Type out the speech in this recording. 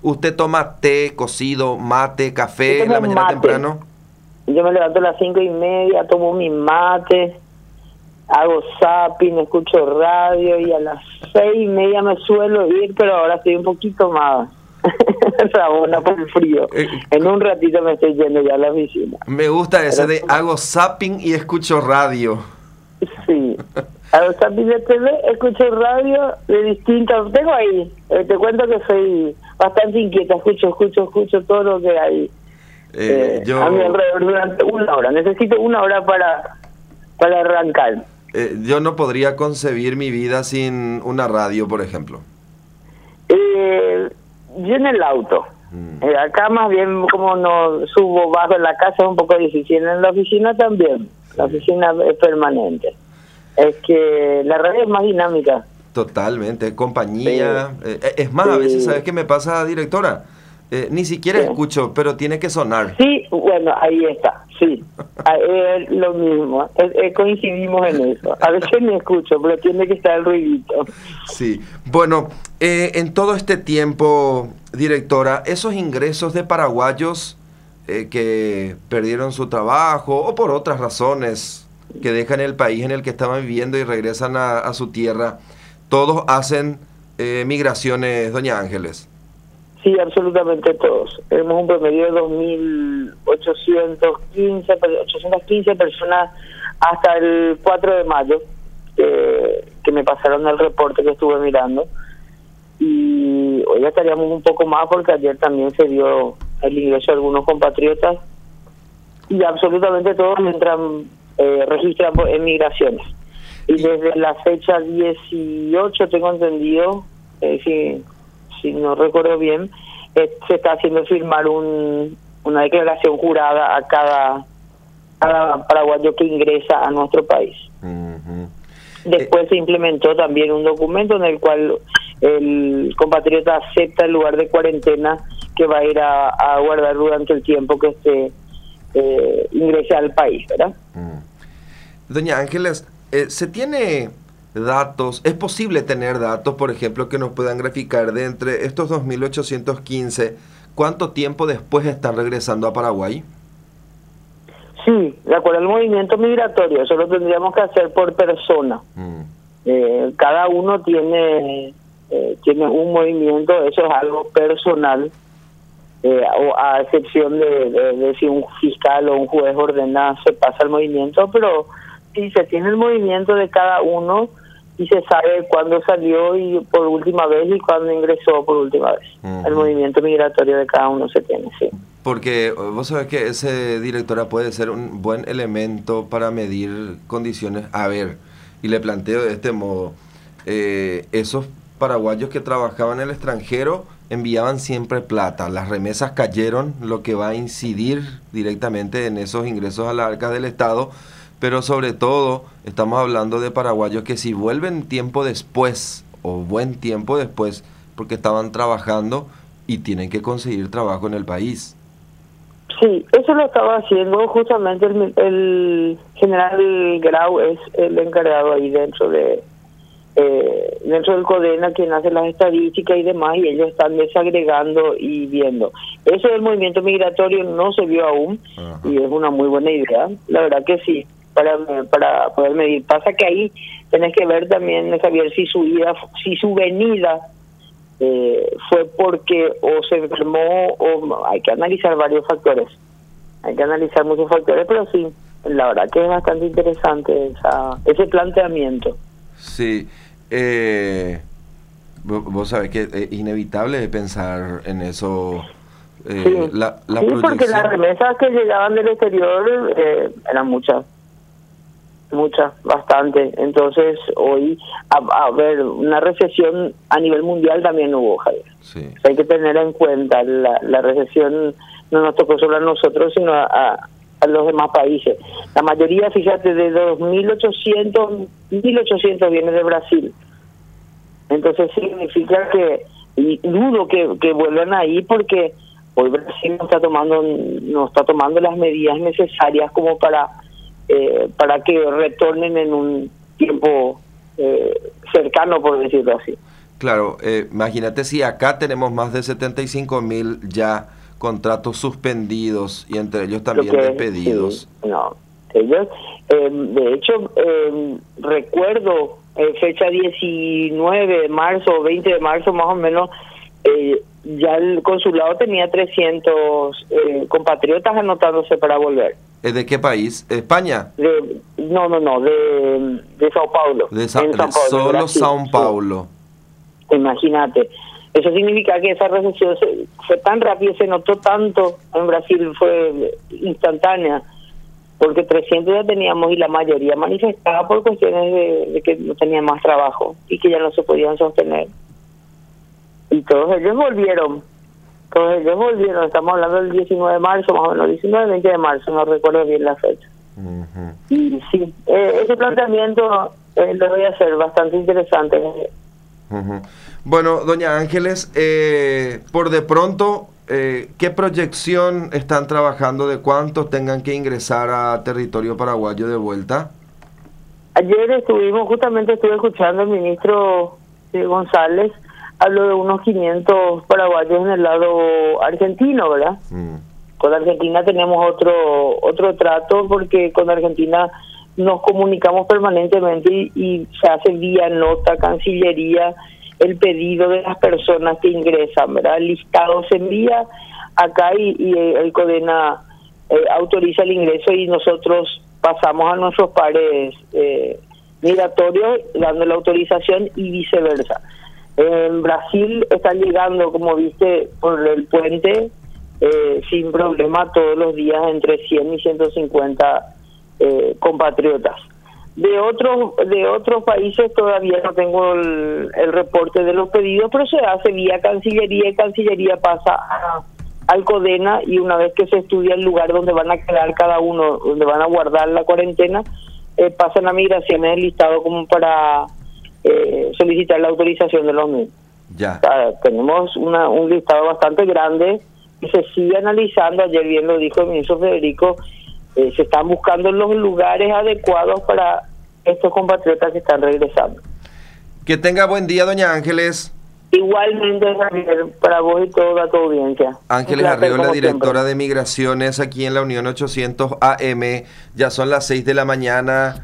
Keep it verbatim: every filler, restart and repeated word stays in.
¿Usted toma té, cocido, mate, café Yo en la tomo mañana mate. temprano? Yo me levanto a las cinco y media, tomo mi mate, hago zapping, escucho radio y a las seis y media me suelo ir, pero ahora estoy un poquito más rabona por el frío. Eh, En un ratito me estoy yendo ya a la oficina. Me gusta ese Pero, de hago zapping y escucho radio. sí, hago zapping de T V, escucho radio de distintas. Tengo ahí, eh, te cuento que soy bastante inquieta, escucho, escucho, escucho todo lo que hay Eh, eh, yo, a mi alrededor durante una hora. Necesito una hora para, para arrancar. eh, yo no podría concebir mi vida sin una radio, por ejemplo. Eh, yo en el auto. Mm. Eh, acá más bien como no subo bajo en la casa es un poco difícil. En la oficina también. La oficina es permanente. Es que la radio es más dinámica. Totalmente, compañía. Sí. Eh, es más, Sí. a veces, ¿sabes qué me pasa, directora? Eh, ni siquiera Sí. escucho, pero tiene que sonar. Sí, bueno, ahí está, sí. Ah, Es lo mismo, eh, eh, coincidimos en eso. A veces me escucho, pero tiene que estar el ruidito. Sí. Bueno, eh, en todo este tiempo, directora, esos ingresos de paraguayos eh, que perdieron su trabajo o por otras razones que dejan el país en el que estaban viviendo y regresan a, a su tierra, todos hacen eh, migraciones, doña Ángeles. Sí, absolutamente todos. Tenemos un promedio de dos mil ochocientos quince personas hasta el cuatro de mayo, que, que me pasaron el reporte que estuve mirando. Y hoy ya estaríamos un poco más porque ayer también se dio el ingreso de algunos compatriotas y absolutamente todos entran, eh, registran emigraciones. Y desde la fecha dieciocho, tengo entendido, eh, si... si no recuerdo bien, eh, se está haciendo firmar un, una declaración jurada a cada, cada paraguayo que ingresa a nuestro país. Uh-huh. Después eh, se implementó también un documento en el cual el compatriota acepta el lugar de cuarentena que va a ir a, a guardar durante el tiempo que esté eh, ingrese al país, ¿verdad? uh. Doña Ángeles, eh, ¿se tiene datos, es posible tener datos, por ejemplo, que nos puedan graficar de entre estos dos mil ochocientos quince, cuánto tiempo después están regresando a Paraguay? Sí, de acuerdo al movimiento migratorio, eso lo tendríamos que hacer por persona. Mm. Eh, cada uno tiene eh, tiene un movimiento, eso es algo personal, eh, o a excepción de, de, de si un fiscal o un juez ordena, se pasa el movimiento, pero si se tiene el movimiento de cada uno y se sabe cuándo salió y por última vez y cuándo ingresó por última vez. Uh-huh. El movimiento migratorio de cada uno se tiene, sí. Porque vos sabés que ese, directora, puede ser un buen elemento para medir condiciones. A ver, y le planteo de este modo, eh, esos paraguayos que trabajaban en el extranjero enviaban siempre plata, las remesas cayeron, lo que va a incidir directamente en esos ingresos a las arcas del Estado. Pero sobre todo estamos hablando de paraguayos que si vuelven tiempo después o buen tiempo después porque estaban trabajando y tienen que conseguir trabajo en el país. Sí, eso lo estaba haciendo justamente el, el general Grau, es el encargado ahí dentro de eh, dentro del CODENA, quien hace las estadísticas y demás, y ellos están desagregando y viendo. Eso del movimiento migratorio no se vio aún. Ajá. Y es una muy buena idea, la verdad que sí. Para, para poder medir. Pasa que ahí tenés que ver también, Javier, si su ida, si su venida eh, fue porque o se enfermó, o hay que analizar varios factores. Hay que analizar muchos factores, pero sí, la verdad que es bastante interesante esa, ese planteamiento. Sí, eh, vos sabés que es inevitable pensar en eso. Eh, sí, la, la sí porque las remesas que llegaban del exterior eh, eran muchas. Muchas, bastante. Entonces, hoy, a, a ver, una recesión a nivel mundial también hubo, Javier. Sí. O sea, hay que tener en cuenta, la, la recesión no nos tocó solo a nosotros, sino a, a, a los demás países. La mayoría, fíjate, de los mil ochocientos viene de Brasil. Entonces, significa que, y dudo que, que vuelvan ahí porque hoy Brasil no está tomando, no está tomando las medidas necesarias como para Eh, para que retornen en un tiempo eh, cercano, por decirlo así. Claro, eh, imagínate si acá tenemos más de setenta y cinco mil ya contratos suspendidos y entre ellos también Lo que, despedidos. Sí, no, ellos, eh, de hecho, eh, recuerdo eh, fecha diecinueve de marzo, veinte de marzo más o menos, eh, ya el consulado tenía trescientos eh, compatriotas anotándose para volver. ¿De qué país? ¿España? De, no, no, no, de, de Sao Paulo. De, Sa en Sao Paulo, solo Brasil, Sao Paulo. Sí. Imagínate. Eso significa que esa recesión se, fue tan rápida, se notó tanto en Brasil, fue instantánea, porque trescientos ya teníamos y la mayoría manifestaba por cuestiones de, de que no tenían más trabajo y que ya no se podían sostener. Y todos ellos volvieron, todos ellos volvieron, estamos hablando del diecinueve de marzo, más o menos, diecinueve, veinte de marzo, no recuerdo bien la fecha. Uh-huh. Y sí, eh, ese planteamiento eh, lo voy a hacer bastante interesante. Uh-huh. Bueno, doña Ángeles, eh, por de pronto, eh, ¿qué proyección están trabajando de cuántos tengan que ingresar a territorio paraguayo de vuelta? Ayer estuvimos, justamente estuve escuchando al ministro González, habló de unos quinientos paraguayos en el lado argentino, ¿verdad? Mm. Con Argentina tenemos otro otro trato porque con Argentina nos comunicamos permanentemente y, y se hace vía nota, Cancillería, el pedido de las personas que ingresan, ¿verdad? El listado se envía acá y, y el CODENA eh, autoriza el ingreso y nosotros pasamos a nuestros pares eh, migratorios dando la autorización y viceversa. En Brasil están llegando, como viste, por el puente eh, sin problema todos los días entre cien y ciento cincuenta eh, compatriotas. De otros de otros países todavía no tengo el, el reporte de los pedidos, pero se hace vía Cancillería y Cancillería pasa a, al CODENA y una vez que se estudia el lugar donde van a quedar cada uno, donde van a guardar la cuarentena, eh, pasan a migraciones el listado como para eh, solicitar la autorización de los mismos. Ya. O sea, tenemos una, un listado bastante grande y se sigue analizando. Ayer bien lo dijo el ministro Federico, eh, se están buscando los lugares adecuados para estos compatriotas que están regresando. Que tenga buen día, doña Ángeles. Igualmente, Javier, para vos y toda tu audiencia. Ángeles Arreola, directora siempre de Migraciones aquí en la Unión ochocientos A M. Ya son las seis de la mañana.